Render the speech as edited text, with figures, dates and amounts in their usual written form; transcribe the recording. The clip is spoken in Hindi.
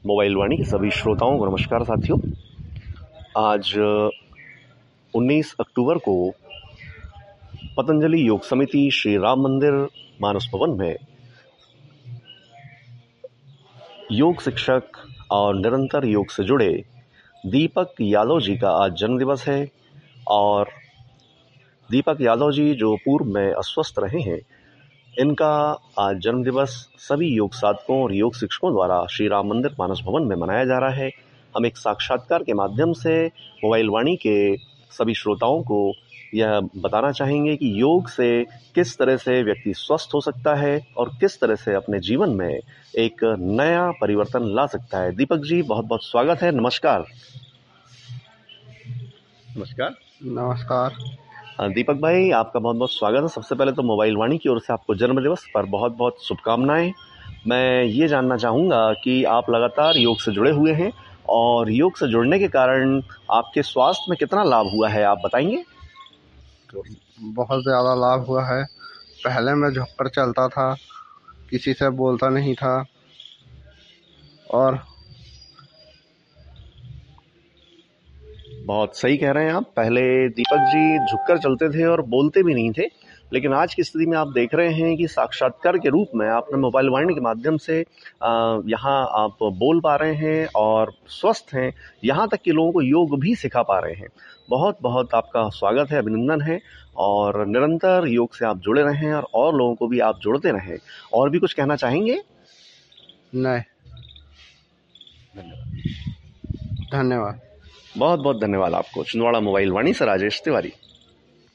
मोबाइल वाणी के सभी श्रोताओं को नमस्कार साथियों। आज 19 अक्टूबर को पतंजलि योग समिति श्री राम मंदिर मानस भवन में योग शिक्षक और निरंतर योग से जुड़े दीपक यादव जी का आज जन्मदिवस है। और दीपक यादव जी जो पूर्व में अस्वस्थ रहे हैं, इनका आज जन्मदिवस सभी योग साधकों और योग शिक्षकों द्वारा श्री राम मंदिर मानस भवन में मनाया जा रहा है। हम एक साक्षात्कार के माध्यम से मोबाइल वाणी के सभी श्रोताओं को यह बताना चाहेंगे कि योग से किस तरह से व्यक्ति स्वस्थ हो सकता है और किस तरह से अपने जीवन में एक नया परिवर्तन ला सकता है। दीपक जी, बहुत बहुत स्वागत है। नमस्कार। नमस्कार। नमस्कार दीपक भाई, आपका बहुत बहुत स्वागत है। सबसे पहले तो मोबाइल वाणी की ओर से आपको जन्मदिवस पर बहुत बहुत शुभकामनाएं। मैं ये जानना चाहूँगा कि आप लगातार योग से जुड़े हुए हैं और योग से जुड़ने के कारण आपके स्वास्थ्य में कितना लाभ हुआ है, आप बताएंगे? तो बहुत ज़्यादा लाभ हुआ है। पहले मैं झुक कर चलता था, किसी से बोलता नहीं था और बहुत सही कह रहे हैं आप। पहले दीपक जी झुककर चलते थे और बोलते भी नहीं थे, लेकिन आज की स्थिति में आप देख रहे हैं कि साक्षात्कार के रूप में आपने मोबाइल वाणी के माध्यम से यहाँ आप बोल पा रहे हैं और स्वस्थ हैं, यहाँ तक कि लोगों को योग भी सिखा पा रहे हैं। बहुत बहुत आपका स्वागत है, अभिनंदन है। और निरंतर योग से आप जुड़े रहें और लोगों को भी आप जोड़ते रहें। और भी कुछ कहना चाहेंगे? नहीं, धन्यवाद। बहुत बहुत धन्यवाद आपको। छिंदवाड़ा मोबाइल वाणी से राजेश तिवारी।